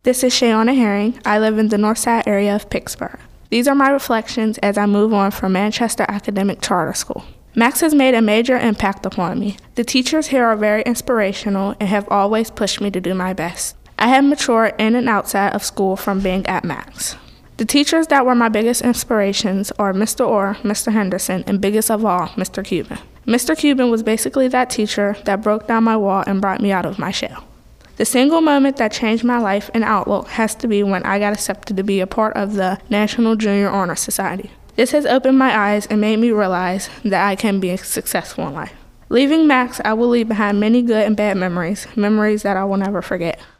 This is Shayona Herring. I live in the North Side area of Pittsburgh. These are my reflections as I move on from Manchester Academic Charter School. Max has made a major impact upon me. The teachers here are very inspirational and have always pushed me to do my best. I have matured in and outside of school from being at Max. The teachers that were my biggest inspirations are Mr. Orr, Mr. Henderson, and biggest of all, Mr. Cuban. Mr. Cuban was basically that teacher that broke down my wall and brought me out of my shell. The single moment that changed my life and outlook has to be when I got accepted to be a part of the National Junior Honor Society. This has opened my eyes and made me realize that I can be successful in life. Leaving Max, I will leave behind many good and bad memories that I will never forget.